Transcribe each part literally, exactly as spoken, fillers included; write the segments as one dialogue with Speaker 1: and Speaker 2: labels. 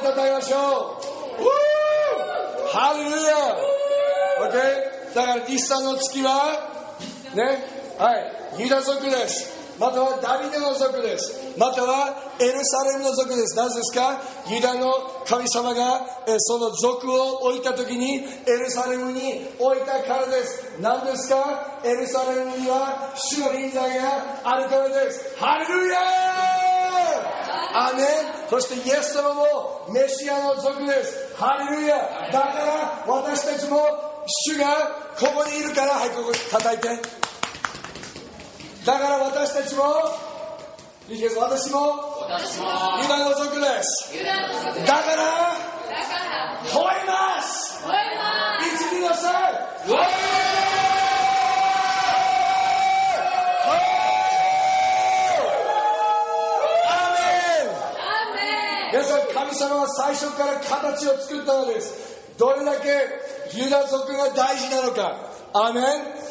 Speaker 1: たたえましょう。ハレルヤ。OK。だから日産の月はね、はい、ユダ族です。またはダビデの族です。またはエルサレムの族です。なぜですか？ユダの神様がその族を置いたときにエルサレムに置いたからです。何ですか？エルサレムには主の臨在があるからです。ハレルヤー。アーメン。そしてイエス様もメシアの族です。ハレルヤ。だから私たちも主がここにいるから、はい、ここ叩いて。だから私たちも、私もユダの族です。だから吠えます。一二のさい。皆さん、神様は最初から形を作ったのです。どれだけユダ族が大事なのか。アーメン。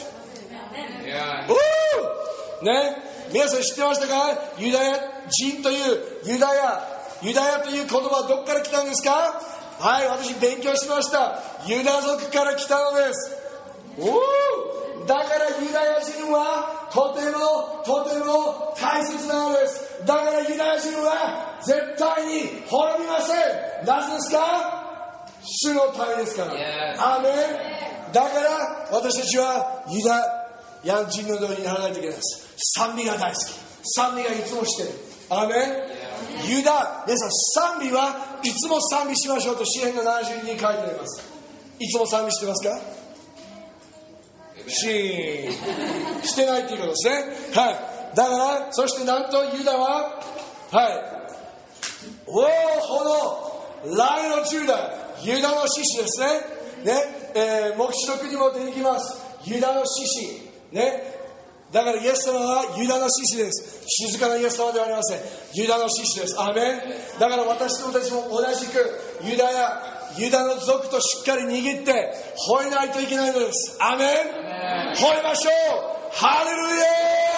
Speaker 1: ね、皆さん知ってましたか？ユダヤ人というユダヤユダヤという言葉はどこから来たんですか？はい、私勉強しました。ユダ族から来たのです。おだからユダヤ人はとてもとても大切なのです。だからユダヤ人は絶対に滅びません。なぜですか？主のためですから。アーメン。だから私たちはユダヤ人のようにならないといけないです。賛美が大好き。賛美がいつもしてる。アーメン。ユダ、皆さん、賛美はいつも賛美しましょうと詩編のななじゅうにに書いてあります。いつも賛美してますか？シーンしてないということですね。はい。だからそしてなんとユダは、はい、おお、このライのジュダ、ユダの獅子ですね。ね、えー、黙示録にも出てきます。ユダの獅子ね。だからイエス様はユダの獅子です。静かなイエス様ではありません。ユダの獅子です。アーメン。だから私たちも同じくユダやユダの族としっかり握って吠えないといけないのです。アーメン。吠えましょう。ハレルヤ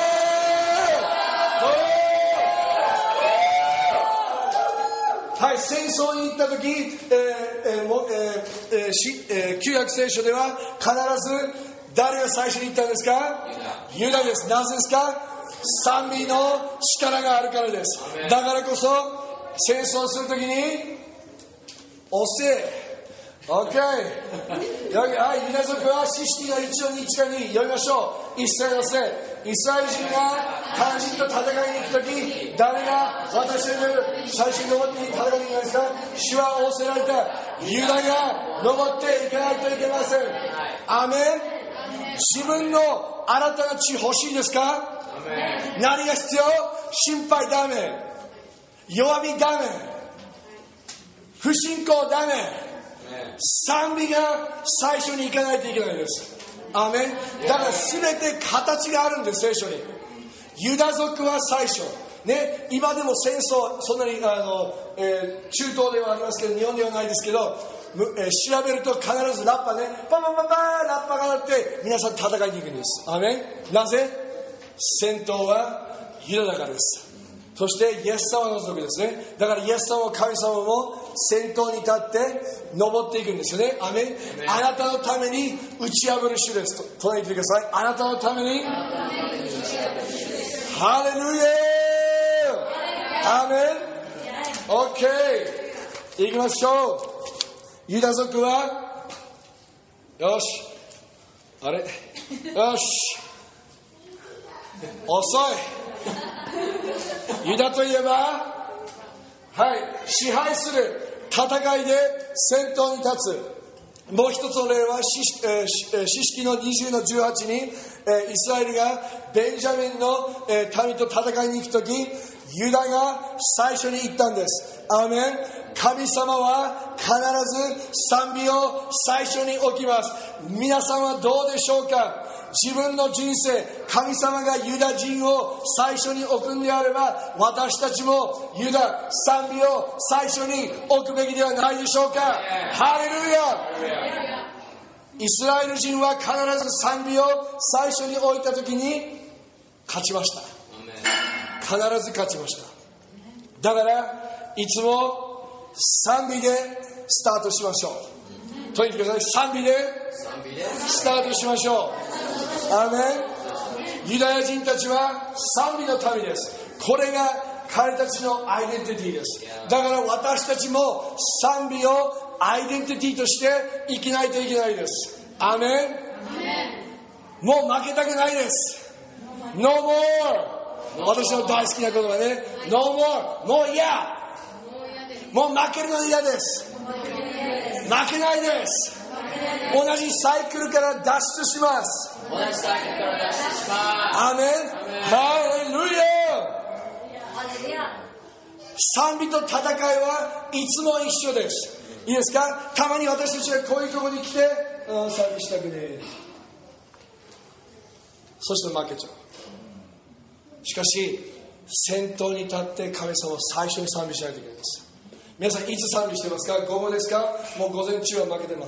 Speaker 1: ー。はい、戦争に行った時、えーえーもえーえーしえー、旧約聖書では必ず誰が最初に言ったんですか？ユダです。なぜですか？賛美の力があるからです。だからこそ戦争するときに押せ。OK。はい、ユダ族は四式の一音に一かに読みましょう。一斉のせ。イスラエル人が肝心と戦いに行くとき、誰が私の最初に登って戦いに行きますか？主は仰せられた。ユダが登っていかないといけません。アーメン。自分の新たな地欲しいですか？何が必要？心配ダメ、弱みダメ、不信仰ダメ、賛美が最初に行かないといけないです。アーメン。だから全て形があるんです。聖書にユダ族は最初ね、今でも戦争そんなにあの、えー、中東ではありますけど日本ではないですけど、えー、調べると必ずラッパね、パパパパーラッパが鳴って皆さん戦いに行くんです。アーメン。なぜ？戦闘はユダだからです。そしてイエス様の族ですね。だからイエス様も神様も先頭に立って登っていくんですよね。アーメン。あなたのために打ち破る主です。と唱えてください。あなたのためにハレルヤー。アーメン。オッケー。行きましょう。ユダ族はよしあれよし遅い。ユダといえばはい支配する戦いで先頭に立つ。もう一つの例は四、えー、四式のにじゅうのじゅうはちに、えー、イスラエルがベンジャミンの、えー、民と戦いに行くときユダが最初に行ったんです。アーメン。神様は必ず賛美を最初に置きます。皆さんはどうでしょうか？自分の人生、神様がユダ人を最初に置くんであれば、私たちもユダ、賛美を最初に置くべきではないでしょうか？ハレルヤ。イスラエル人は必ず賛美を最初に置いたときに勝ちました。必ず勝ちました。だからいつも賛美でスタートしましょう。とにかく賛美でスタートしましょう。アーメン。ユダヤ人たちは賛美の民です。これが彼たちのアイデンティティです。だから私たちも賛美をアイデンティティとして生きないといけないです。アーメン。もう負けたくないです。 No more。 私の大好きな言葉ね。 No more。 もう嫌。もう負けるの嫌です。負けないです。同じサイクルから脱出します。
Speaker 2: 同じサイクルから脱出します。
Speaker 1: アーメン。ハレルヤ。賛美と戦いはいつも一緒です。いいですか。たまに私たちがこういうところに来て、ああ賛美したくねえ、そして負けちゃう。しかし先頭に立って神様を最初に賛美しないといけないです。皆さんいつ賛美してますか。午後ですか。もう午前中は負けてます。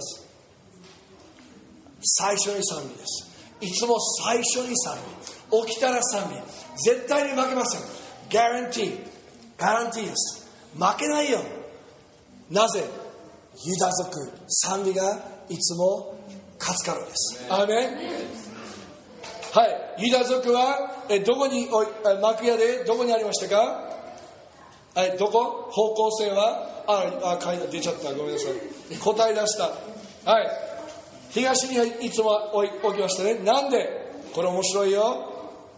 Speaker 1: 最初に賛美です。いつも最初に賛美。起きたら賛美。絶対に負けません。ギャランティー。ガランティーです。負けないよ。なぜ。ユダ族賛美がいつも勝つからです。アーメン。はい。ユダ族はえどこに幕屋でどこにありましたか。はい、どこ。方向性はああ書いて出ちゃった。ごめんなさい。答え出した。はい。東にいつも置きましたね。なんで。これ面白いよ。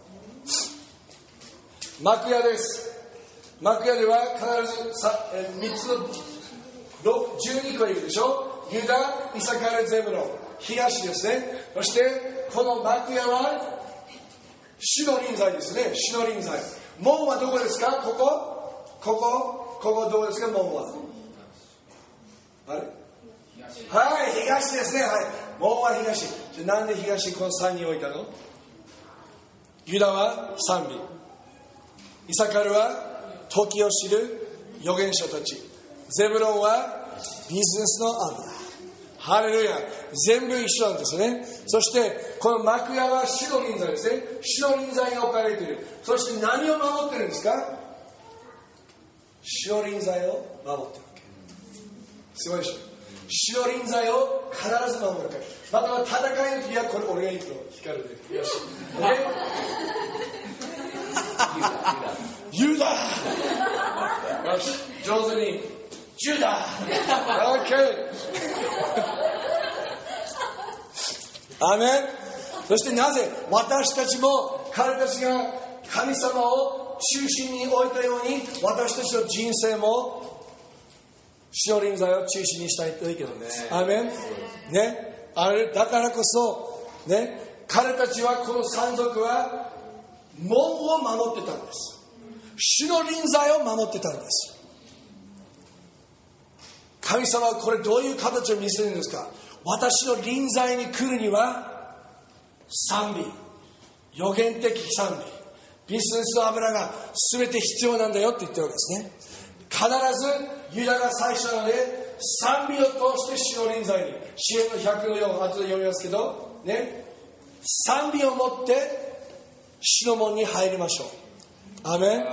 Speaker 1: 幕屋です。幕屋では必ずさみっつのじゅうにこいるでしょ。ユダ、イサカル、ゼブロン、東ですね。そしてこの幕屋は主の臨在ですね。主の臨在。門はどこですか。ここここここどこですか。門はあれ、はい、東ですね。はい、門は東。じゃなんで東このさんに置いたの。ユダは賛美、イサカルは時を知る預言者たち、ゼブロンはビジネスの油。ハレルヤ。全部一緒なんですね。そしてこの幕屋は主の臨在ですね。主の臨在が置かれている。そして何を守っているんですか。主の臨在を守っているわけ。すごいでしょ。主の臨在を必ず守るから。または戦いの時はこれ俺がいいと光るで。よし。ユダ。よし、上手にジュダ。オッケー。アーメン。そしてなぜ私たちも彼たちが神様を中心に置いたように、私たちの人生も主の臨在を中心にしたいといけないんです。アーメン。ね、あれだからこそね、彼たちはこの山賊は門を守ってたんです。主の臨在を守ってたんです。神様はこれどういう形を見せるんですか。私の臨在に来るには賛美、予言的賛美、ビジネスの油が全て必要なんだよって言ってるわけですね。必ずユダが最初なので賛美を通して主の臨在に、詩篇のひゃくのよん、後で読みますけどね、賛美を持って主の門に入りましょう。アーメン。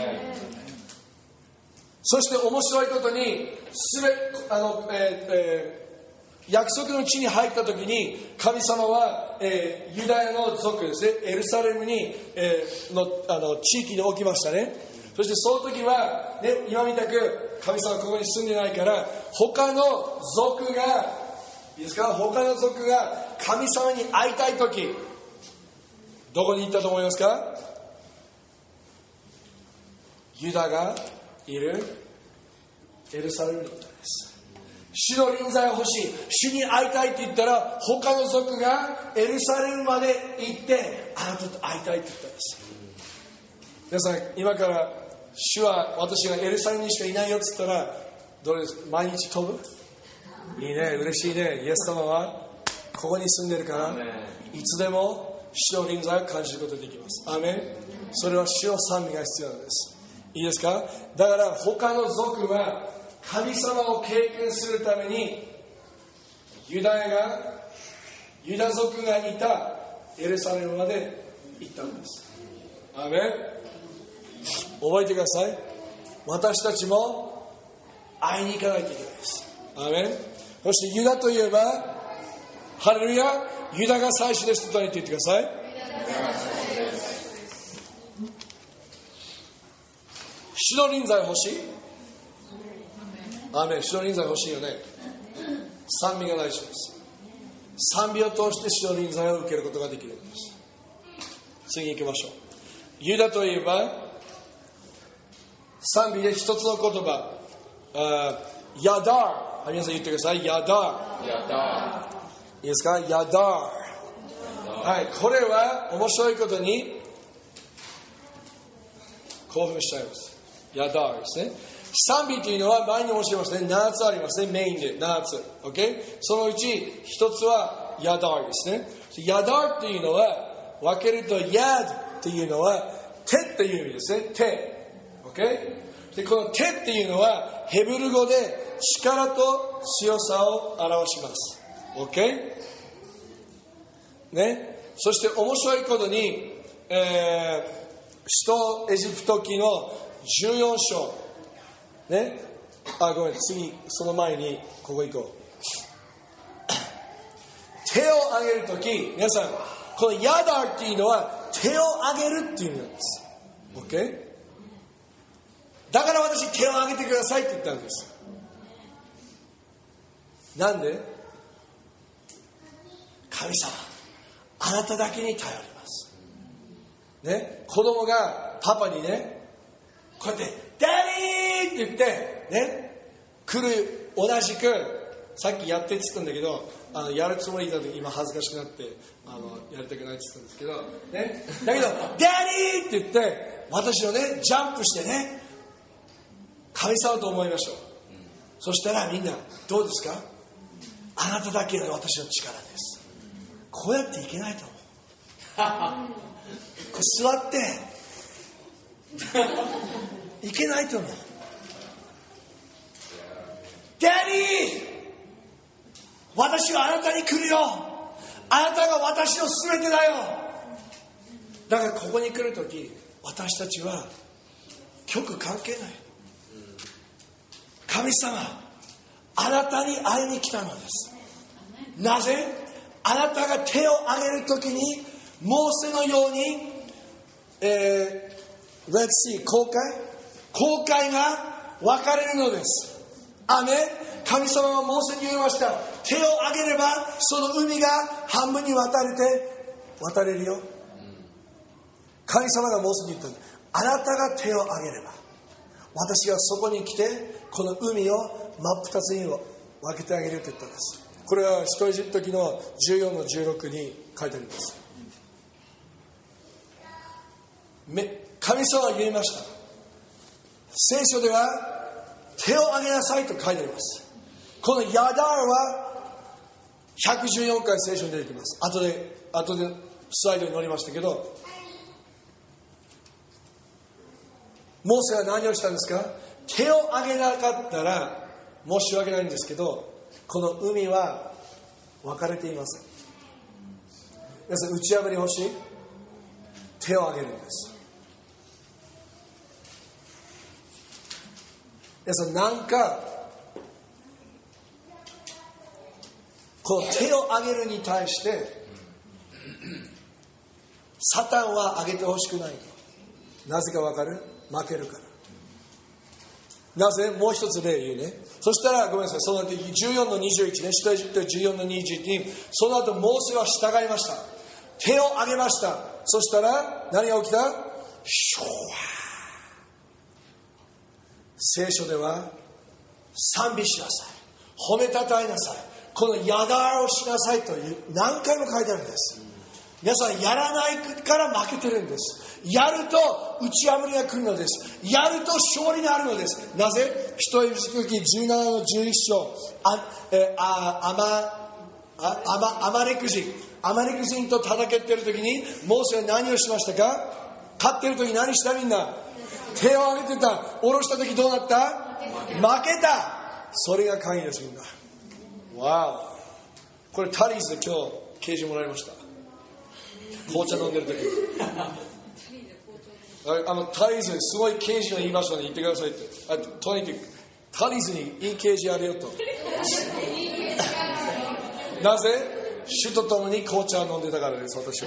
Speaker 1: そして面白いことにすべあの、えーえー、約束の地に入った時に神様は、えー、ユダヤの族ですね、エルサレムに、えー、の, あの地域に置きましたね。そしてその時は、ね、今みたく神様はここに住んでないから他の族がいいですか、他の族が神様に会いたい時どこに行ったと思いますか。ユダがいるエルサレムに行ったんです。主の臨在が欲しい、主に会いたいって言ったら他の族がエルサレムまで行ってあなたと会いたいって言ったんです。皆さん今から主は私がエルサレムにしかいないよって言ったらどれですか。毎日飛ぶ。いいね、嬉しいね。イエス様はここに住んでるからいつでも主の臨在を感じることができます。アーメン。それは主の賛美が必要なんです。いいですか。だから他の族は神様を経験するためにユダヤがユダ族がいたエルサレムまで行ったんです。アーメン。覚えてください。私たちも会いに行かないといけないです。アーメン。そしてユダといえば、ハレルヤ、ユダが最初ですと言ってください。主の臨在欲しい？アーメン。主の臨在欲しいよね。賛美が大事です。賛美を通して主の臨在を受けることができるんです。次に行きましょう。ユダといえば、賛美で一つの言葉、あヤダー、皆さん言ってください。ヤダー。
Speaker 2: ヤダ
Speaker 1: いいですか？ヤダー。はい、これは面白いことに興奮しちゃいます。ヤダーですね。賛美というのは前に教えましたね。ななつありますね。メインでななつ。OK？ そのうち一つはヤダーですね。ヤダーというのは分けるとヤドというのは手っていう意味ですね。手。OK？ で、この手っていうのはヘブル語で力と強さを表します。OK？ ね。そして面白いことに、えー、首都エジプト記のじゅうよん章ね、あ、ごめん、次、その前に、ここ行こう。手を挙げるとき、皆さん、このヤダーっていうのは、手を挙げるっていう意味なんです。OK？ だから私、手を挙げてくださいって言ったんです。なんで？神様、あなただけに頼ります。ね、子供がパパにね、こうやって、ダディーって言って、ね、来る、同じく、さっきやってって言ったんだけど、あの、やるつもりだと今恥ずかしくなって、あの、やりたくないって言ったんですけど、ね、だけど、ダディーって言って、私をね、ジャンプしてね、神様と思いましょう。そしたらみんな、どうですか？あなただけの私の力です。こうやっていけないと思う。こう座って、いけないと思う。ダディー、私はあなたに来るよ。あなたが私の全てだよ。だからここに来るとき、私たちは局関係ない。神様、あなたに会いに来たのです。なぜ？あなたが手を挙げるときに、モーセのように、えー、レッツシー、航海航海が分かれるのです。アメン。神様はモーセに言いました。手を挙げればその海が半分に渡れて渡れるよ。神様がモーセに言った。あなたが手を挙げれば私がそこに来てこの海を真っ二つに分けてあげると言ったんです。これは出エジプト記のじゅうよんのじゅうろくに書いてあります。神様は言いました。聖書では手を挙げなさいと書いてあります。このヤダーはひゃくじゅうよんかい聖書に出てきます。後で後でスライドに載りましたけど、モーセは何をしたんですか？手を挙げなかったら申し訳ないんですけど、この海は分かれていません。皆さん、打ち破り欲しい？手を挙げるんです。皆さん、なんかこの手を挙げるに対してサタンは挙げてほしくない。なぜか分かる？負けるから。なぜ？もう一つ例言うね。そしたらごめんなさい、その後じゅうよんのにじゅういちね、出エジプトじゅうよんのにじゅういちに、その後モーセは従いました。手を挙げました。そしたら何が起きた？シュワー。聖書では賛美しなさい、褒めたたえなさい、このヤダーをしなさいという何回も書いてあるんです。皆さん、やらないから負けてるんです。やると打ち破りが来るのです。やると勝利があるのです。なぜ？出エジプト記じゅうななのじゅういっ章、あ、え、あ、アマ、あ、アマ、アマレク人、アマレク人と戦っている時にモーセは何をしましたか？勝っている時何した？みんな手を挙げてた。下ろした時どうなった？負けた。それが鍵です。みんな。わお。これタリーズで今日啓示もらいました。紅茶飲んでる時あのタリーズすごい啓示のいい場所に行ってくださいって。あとにかく足りずにいい啓示あるよと。なぜ？主と共に紅茶を飲んでたからです、私は。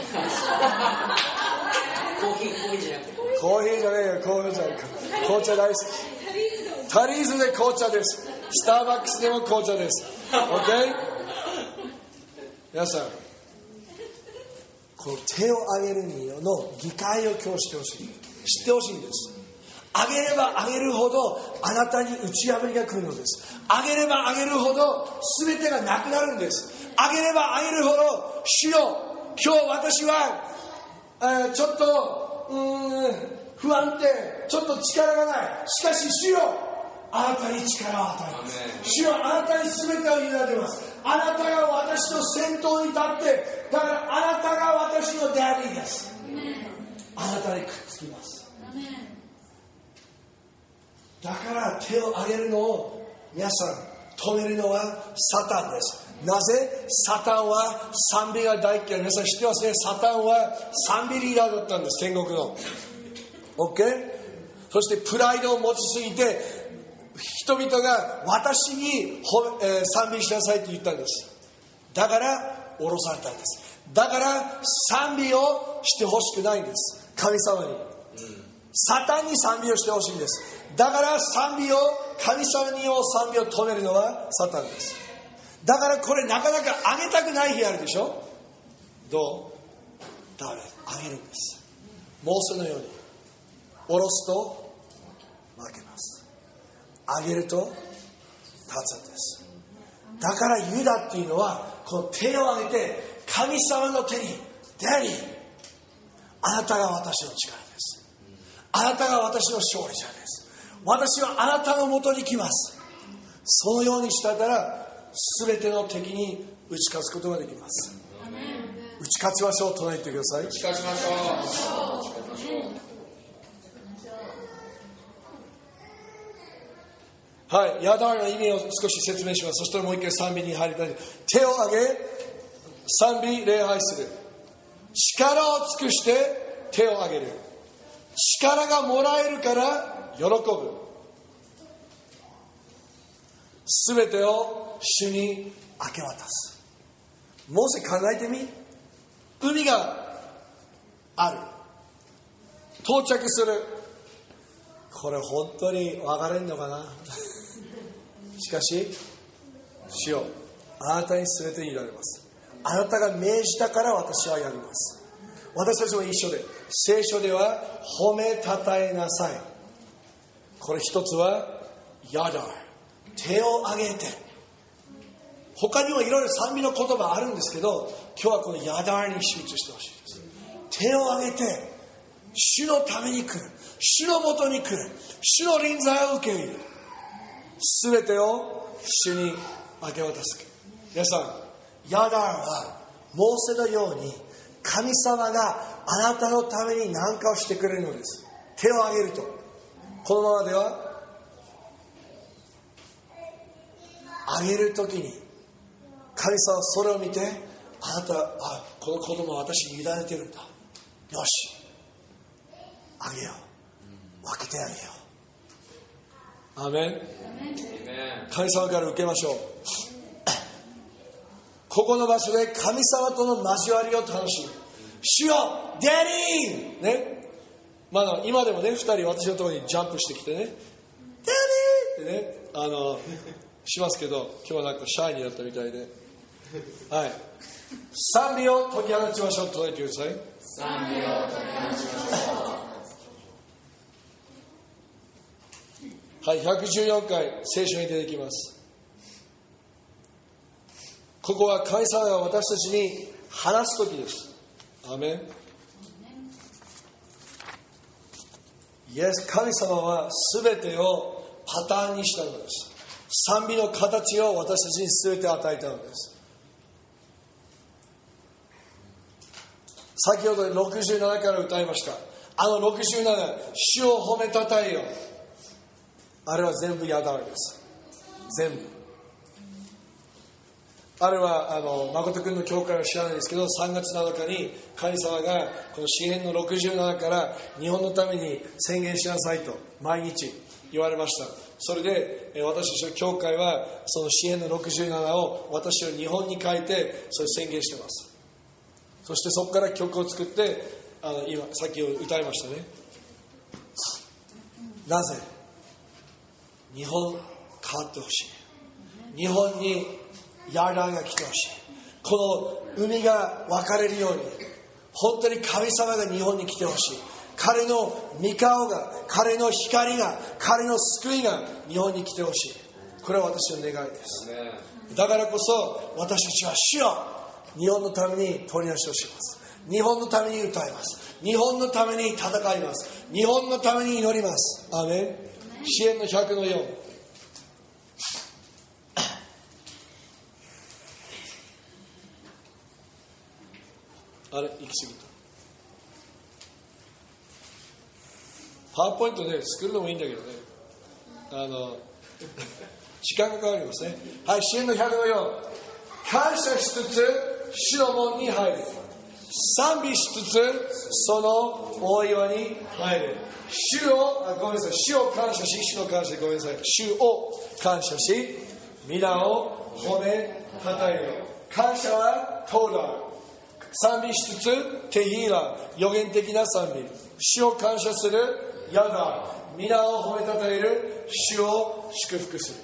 Speaker 2: コーヒー、コーヒーじゃなくて。
Speaker 1: コーヒーじゃねえよ、コーヒーじゃないか。紅茶大好き。タリーズで紅茶です。スターバックスでも紅茶です。OK？ 皆さん、この手を挙げるの議会を今日してほしい。知ってほしいんです。あげればあげるほどあなたに打ち破りが来るのです。あげればあげるほど全てがなくなるんです。あげればあげるほど、主よ、今日私は、えー、ちょっとうーん不安定、ちょっと力がない。しかし主よ、あなたに力を与えます。主よ、あなたに全てを委ねています。あなたが私の先頭に立って、だからあなたが私のダディです。あなたにくっつきます。だから手を挙げるのを皆さん止めるのはサタンです。なぜ？サタンは賛美が大嫌い。皆さん知ってますね。サタンは賛美リーダーだったんです、天国の。 OK？ そしてプライドを持ちすぎて人々が私に、えー、賛美しなさいって言ったんです。だから降ろされたんです。だから賛美をしてほしくないんです、神様に。サタンに賛美をしてほしいんです。だから賛美を、神様にを賛美を止めるのはサタンです。だからこれなかなか上げたくない日あるでしょ。どう？だから上げるんです。モーセのように下ろすと負けます。上げると立つんです。だからユダっていうのはこの手を挙げて神様の手に、ダディ、あなたが私の力です。あなたが私の勝利者です。私はあなたのもとに来ます。そのようにしたら全ての敵に打ち勝つことができます。打ち勝ちましょう。唱えてください。
Speaker 2: 打ち勝ちましょ
Speaker 1: う。はい、ヤダーの意味を少し説明します。そしたらもう一回賛美に入りたい。手を挙げ、賛美礼拝する。力を尽くして手を挙げる。力がもらえるから喜ぶ。すべてを主に明け渡す。もし考えてみ、海がある、到着する。これ本当に分かれんのかな。しかし主よ、あなたに全て言いられます。あなたが命じたから私はやります。私たちも一緒で、聖書では褒めたたえなさい。これ一つはヤダー、手を挙げて。他にもいろいろ賛美の言葉あるんですけど、今日はこのヤダーに集中してほしいです。手を挙げて主のために来る、主のもとに来る、主の臨在を受け入れる。すべてを主に明け渡す。皆さん、ヤダーはモーセのように神様があなたのために何かをしてくれるのです。手を挙げると、このままでは挙げるときに神様はそれを見て、あなた、あ、この子供は私に委ねてるんだ、よしあげよう、分けてあげよう。アーメン。神様から受けましょう。ここの場所で神様との交わりを楽しむ。主よ、デディーね、まあ、今でもね、二人私のところにジャンプしてきてね、デディーってね、あのしますけど、今日はなんかシャイになったみたいで、はい、賛美を解き放ちましょう。唱えてください。
Speaker 2: 賛美を解き放ちましょう。
Speaker 1: はい、ひゃくじゅうよんかい聖書に出てきます。ここは神様が私たちに話す時です。アーメン。イエス、神様は全てをパターンにしたのです。賛美の形を私たちに全て与えたのです。先ほどろくじゅうななから歌いました。あのろくじゅうなな、主を褒めたたえよ、あれは全部ヤダーです。全部。あれはあの誠君の教会は知らないですけど、さんがつなのかに神様がこの詩編のろくじゅうななから日本のために宣言しなさいと毎日言われました。それで私たちの教会はその詩編のろくじゅうななを私は日本に書いてそれ宣言してます。そしてそこから曲を作ってあの今さっき歌いましたね。なぜ日本変わってほしい。日本にヤーダンが来てほしい。この海が分かれるように本当に神様が日本に来てほしい。彼の御顔が、彼の光が、彼の救いが日本に来てほしい。これは私の願いです。だからこそ私たちは主よ、日本のために取りなしをします。日本のために歌います。日本のために戦います。日本のために祈ります。アーメン。詩編のひゃくのよん。あれ、行き過ぎた。パワーポイントね、作るのもいいんだけどね。あの、時間がかかりますね。はい、詩編のひゃくのよん。感謝しつつ、主の門に入る。賛美しつつ、その大岩に入る。主を、あ、ごめんなさい、主を感謝し、主の感謝でごめんなさい。主を感謝し、皆を褒めたたえる。感謝はトーダル。賛美しつつ、テヒーラ、予言的な賛美。主を感謝する、ヤダ、皆を褒めたたえる、主を祝福する。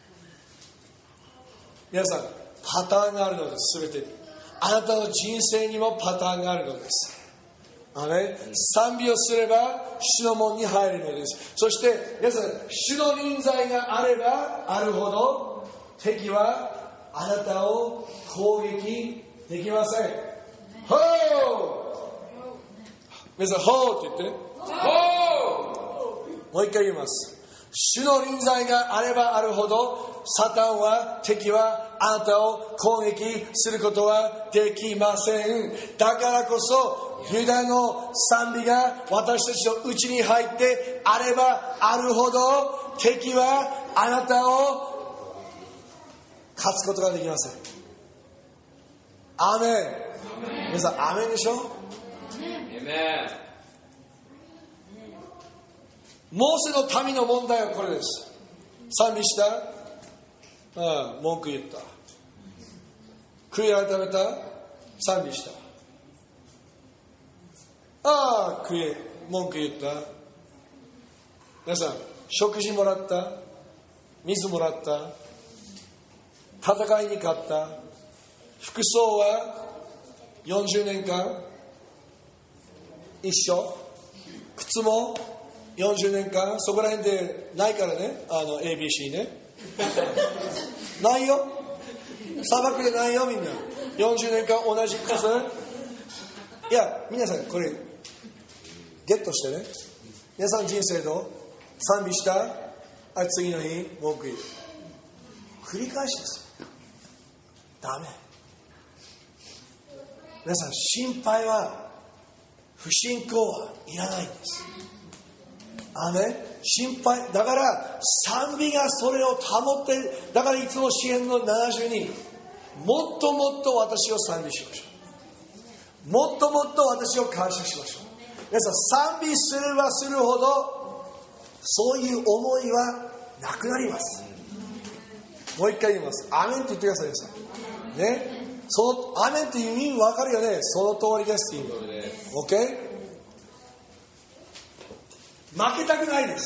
Speaker 1: 皆さん、パターンがあるのです、すべてに。あなたの人生にもパターンがあるのです。あれ、賛美をすれば、主の門に入るのです。そして、皆さん、主の臨在があればあるほど、敵はあなたを攻撃できません。ほー！皆さん、ほーって言って。ほー！もう一回言います。主の臨在があればあるほど、サタンは、敵はあなたを攻撃することはできません。だからこそ、ユダの賛美が私たちのうちに入ってあればあるほど、敵はあなたを勝つことができません。アーメン。皆さん、アーメンでしょ？アーメン。モーセの民の問題はこれです。賛美した？ああ、文句言った。悔い改めた？賛美した。ああ、悔い、文句言った。皆さん、食事もらった？水もらった？戦いに勝った？服装はよんじゅうねんかん一緒？靴もよんじゅうねんかんそこら辺でないからね、あの エービーシー ねないよ、砂漠でないよみんな。よんじゅうねんかん同じ靴。いや皆さんこれゲットしてね。皆さん人生どう？賛美した？あ、次の日文句言う。繰り返しですよ。ダメ。皆さん心配は、不信仰はいらないんです。アーメン。心配だから賛美がそれを保って、だからいつも詩編のななじゅうに、もっともっと私を賛美しましょう。もっともっと私を感謝しましょう。皆さん賛美すればするほどそういう思いはなくなります。もう一回言います。アーメンって言ってください皆さんね。そのアーメンっていう意味分かるよね。その通りですって意味。 OK。負けたくないです。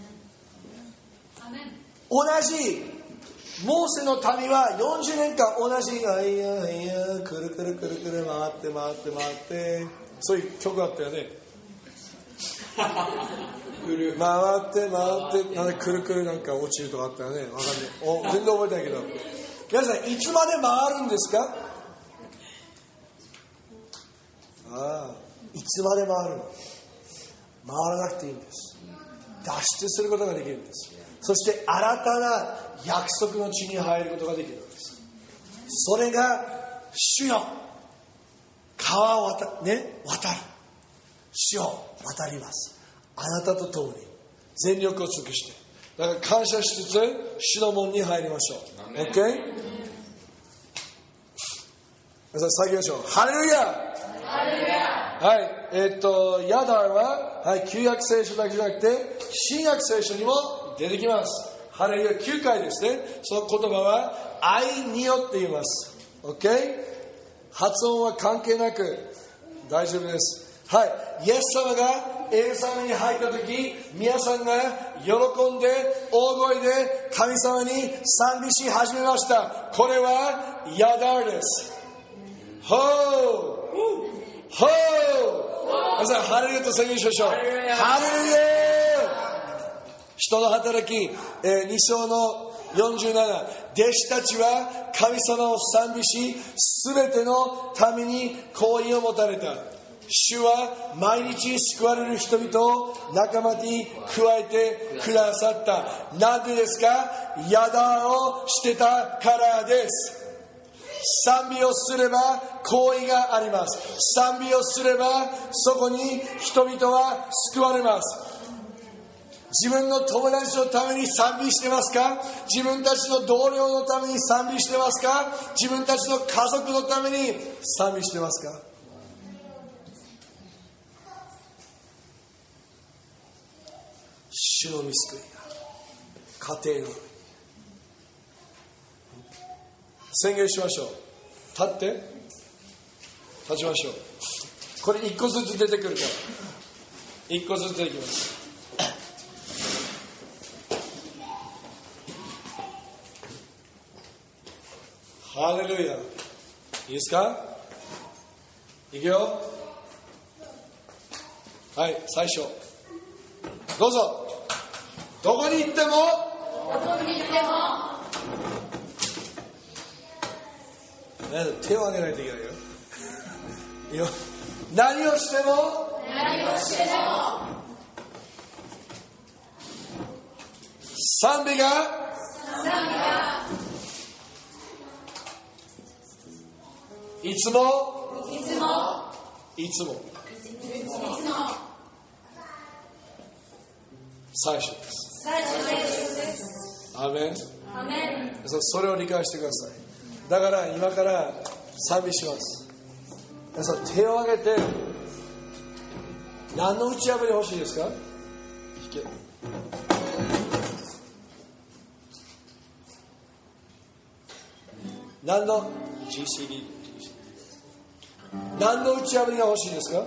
Speaker 1: 同じモーセの民はよんじゅうねんかん同じ、あいやいやくるくるくるくる回って回って回って、そういう曲あったよね回って回ってなんでくるくるなんか落ちるとかあったよね。わかんない。お全然覚えてないけど、皆さんいつまで回るんですか？ああ、いつまで回るの？回らなくていいんです。脱出することができるんです。そして新たな約束の地に入ることができるんです。それが主よ、川を渡、ね、渡る。主よ、渡ります。あなたと共に全力を尽くして、だから感謝しつつ主の門に入りましょう。 OK。 皆さん先行きましょう。ハレルヤ。はい、えー、っとヤダーは、はい、旧約聖書だけじゃなくて新約聖書にも出てきます。ハレルヤきゅうかいですね。その言葉はアイニオって言います。 OK？ 発音は関係なく大丈夫です。はい、イエス様がエルサレムに入った時、皆さんが喜んで大声で神様に賛美し始めました。これはヤダーです。ホーホー、皆さんハレルヤと宣言しましょう。ハレルヤ。人の働き、えー、に章のよんじゅうなな、弟子たちは神様を賛美し、すべてのために好意を持たれた。主は毎日救われる人々を仲間に加えてくださった。なんでですか？ヤダーをしてたからです。賛美をすれば好意があります。賛美をすればそこに人々は救われます。自分の友達のために賛美してますか？自分たちの同僚のために賛美してますか？自分たちの家族のために賛美してますか？主の御救いが家庭の宣言しましょう。立って立ちましょう。これ一個ずつ出てくるから一個ずつ出てきます。ハレルヤ。いいですか？いくよ。はい、最初どうぞ。どこに行っても、
Speaker 2: どこに行っても、
Speaker 1: 手を挙げないといけないよ。いいよ。何をしても、
Speaker 2: 何をしても、
Speaker 1: 賛美が、
Speaker 2: 賛美が、
Speaker 1: いつも、
Speaker 2: いつも、
Speaker 1: いつも、
Speaker 2: いつも、
Speaker 1: 最初です。
Speaker 2: 最初です。
Speaker 1: アーメン。
Speaker 2: アーメン。
Speaker 1: それを理解してください。だから今から賛美します。皆さん手を挙げて、何の打ち破り欲しいですか？弾け。何の ジーシーディー 何の打ち破りが欲しいですか？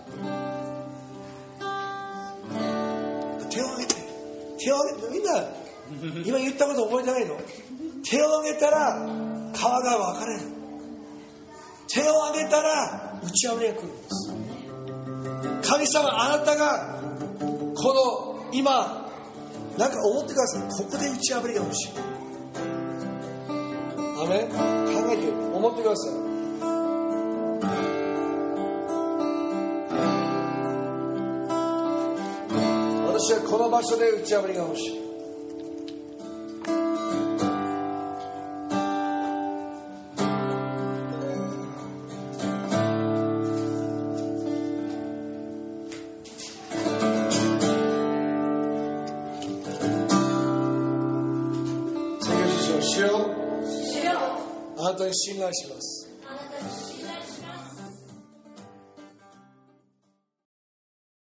Speaker 1: 手を挙げて、手を挙げて、みんな今言ったこと覚えてないの？手を挙げたら川が分かれる。手を挙げたら打ち破りが来るんです。神様、あなたがこの今なんか思ってください。ここで打ち破りが欲しい。アメン。考えて思ってください。私はこの場所で打ち破りが欲しい。主よ、あなたに信頼します。